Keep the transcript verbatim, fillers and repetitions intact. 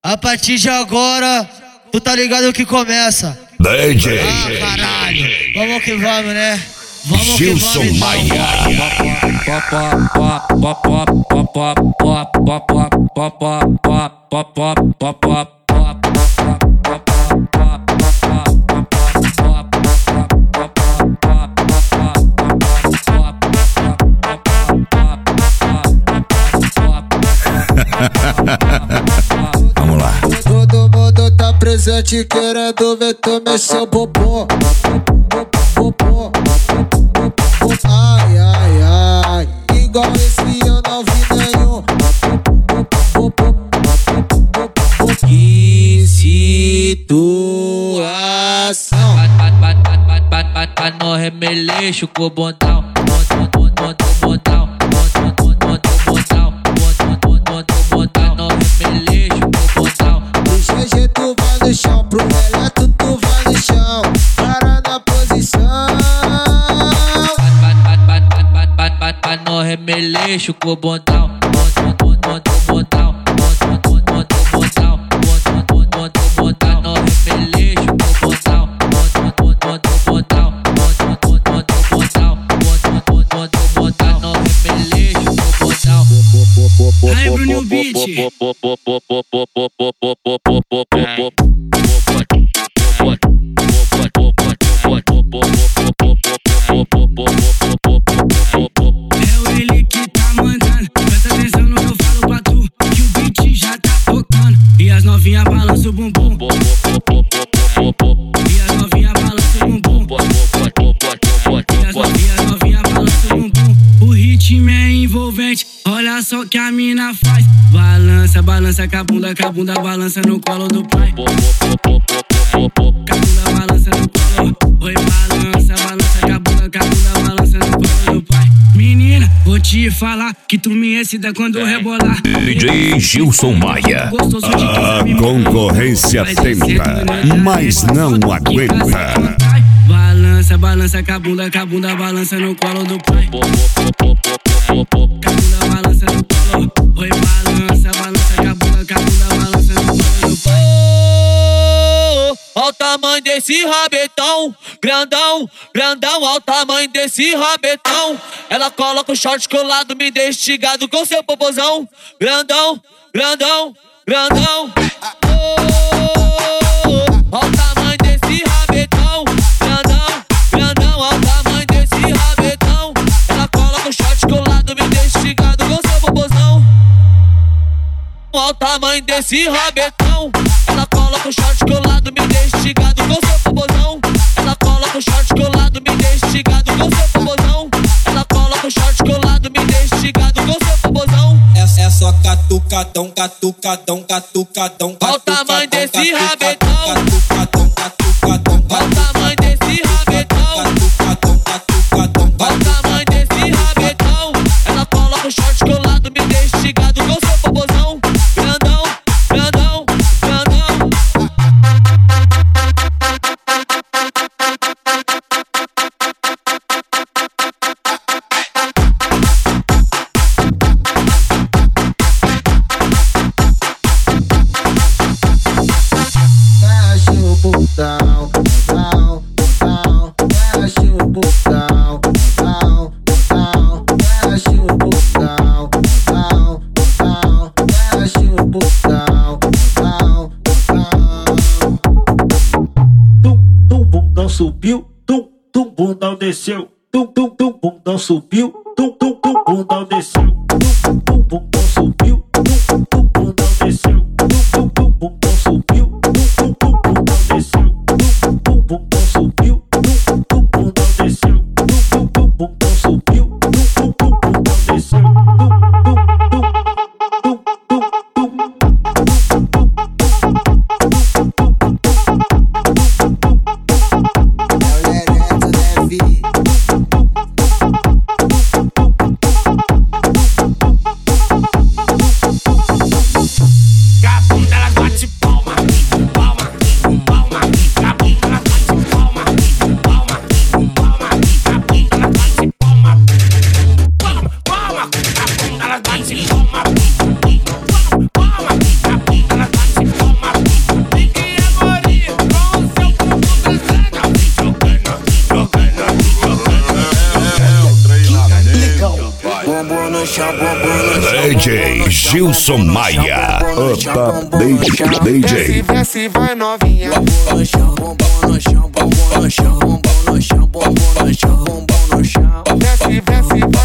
A partir de agora, tu tá ligado que começa. D J. Ah, caralho. Vamos que vamos, né? Vamos que Gilson vamos. Maia. Vamos lá. Todo mundo tá presente querendo ver tu mexer o popô. Popô. Ai, ai, ai. Igual esse eu não vi nenhum. Que situação. Tá no remeleixo com o bondão. Bondão. Do G G tu vai no chão, pro Eleto tu vai no chão. Para na posição. Tá no remeleixo com o bondão. Bondão. Tá no remeleixo com o bondão. Bondão. Tá no remeleixo com o bondão. Aí, Bruninho Beat. É ele que tá mandando. Presta atenção no que eu falo pra tu, que o beat já tá tocando. E as novinha balança o bumbum. E as novinha balança o bumbum. E as novinha, novinha balança o bumbum. O ritmo é envolvente, olha só que a mina faz. Balança, balança com a bunda, com a bunda balança no colo do pai. Com a bunda balança no colo. Oi, balança, balança com a bunda, com a bunda balança no colo do pai. Menina, vou te falar que tu me excita quando rebolar. D J Gilson Maia. A concorrência tenta, mas não aguenta. Balança, balança com a bunda, com a bunda balança no colo do pai. Com a bunda balança no colo. Oi, balança, balança com a bunda, com a bunda balança no colo do pai. Olha o tamanho desse rabetão, grandão, grandão, olha o tamanho desse rabetão. Ela coloca o short colado, me deixa instigado com seu popozão. Grandão, grandão, grandão. Olha o tamanho desse rabetão, grandão, grandão, olha o tamanho desse rabetão. Ela coloca o short colado, me deixa instigado com seu popozão. Olha o tamanho desse rabetão. Ela coloca o short colado, me deixa instigado com seu popozão. Ela coloca o short colado, me deixa instigado com seu popozão. Ela coloca o short colado, me deixa instigado com seu popozão. É, é só catucadão, catucadão, catucadão. Olha o tamanho desse rabetão. Catucadão, catucadão. Olha o tamanho desse rabetão. Catucadão, catucadão. Olha o tamanho desse rabetão. Ela coloca o short colado, me deixa instigado com seu popozão. Grandão, grandão, grandão. Mexe o botão, botão, botão. Mexe o botão, botão, botão. Mexe o botão, botão, botão. Mexe o botão, botão, botão. Tum, tum, bundão subiu, tum, tum, bundão desceu, tum, tum, tum, bundão subiu, tum, tum, tum, bundão desceu, tum, tum, bundão subiu, tum, tum, bundão desceu, tum, tum, bundão subiu, tum, tum, bundão desceu, tum, bundão subiu, tum, tum, bundão desceu, tum, bundão subiu, tum, bundão desceu, É o Lereto, né, Vi? chão, bumbum no chão. D J Gilson Maia. Opa, D J. Desce, desce, vai novinha. Bumbum no chão, bumbum no chão, bumbum no chão, bumbum no chão, bumbum no chão, bumbum no chão. Desce, desce,